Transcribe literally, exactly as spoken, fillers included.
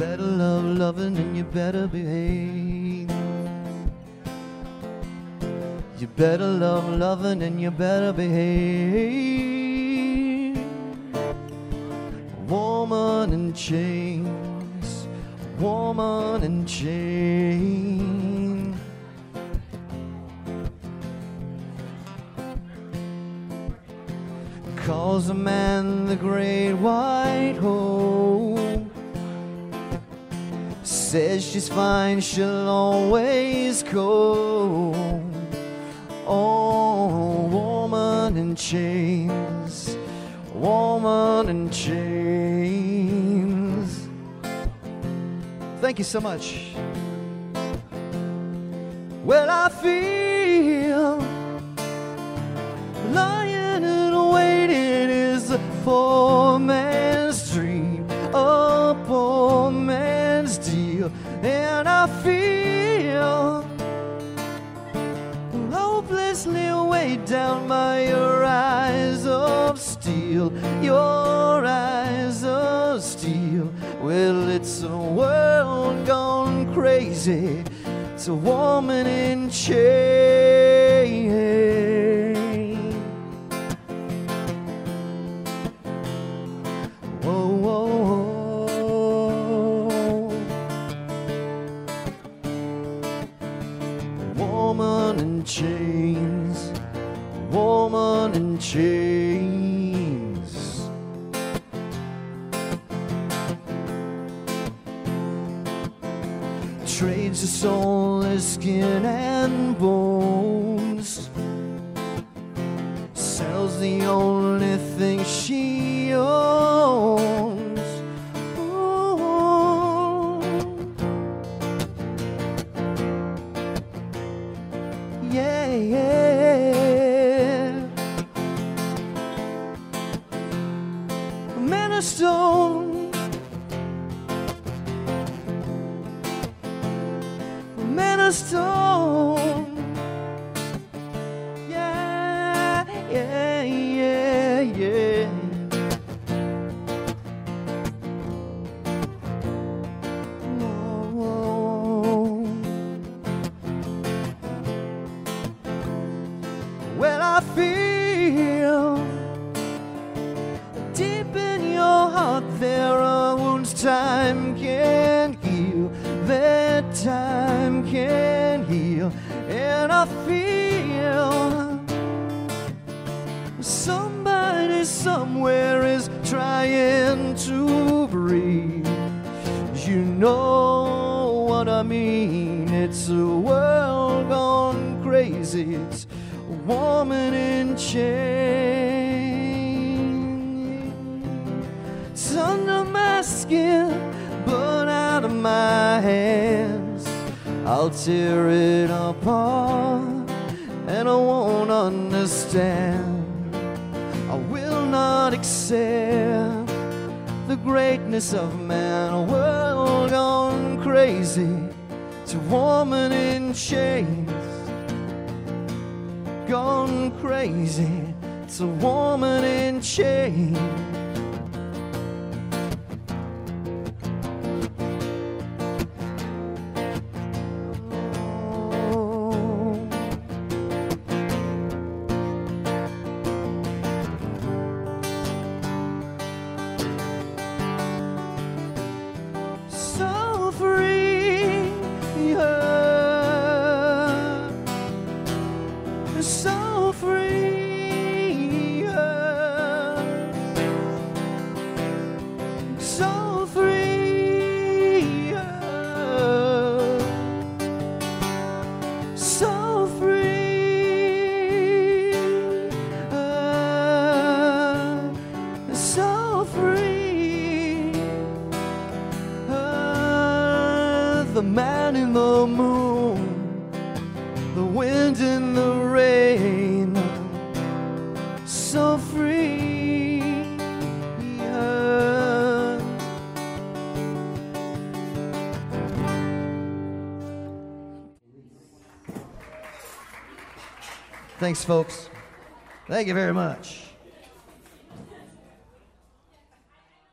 better love loving and you better behave. You better love loving and you better behave. Woman in chains, woman in chains. Calls a man the great white hope. Says she's fine, she'll always go. Oh, woman in chains, woman in chains. Thank you so much. Well, I feel lying and waiting is a poor man's dream, a poor man's deal. And I feel hopelessly weighed down by your eyes of steel, your eyes of steel. Well, it's a world gone crazy, it's a woman in chains. Whoa, whoa, whoa. Woman in chains, woman in chains. Trades her soul, her skin and bones. Sells the only thing she owns. Ooh. Yeah, yeah. Men of stone, men of stone. Yeah, yeah, yeah, yeah. Whoa, whoa. Well, I feel deep in your heart there are wounds time can't heal, that time can heal. And I feel somebody somewhere is trying to breathe. You know what I mean. It's a world gone crazy, it's a woman in chains. It's under my skin, but out of my hands. I'll tear it apart, and I won't understand. I will not accept the greatness of man. A world gone crazy, it's a woman in chains. Gone crazy, it's a woman in chains. So free, yeah. So free, yeah. So free, yeah. So free, yeah. So free. The man in the moon, the wind in the rain, so free, yeah. Thanks, folks. Thank you very much.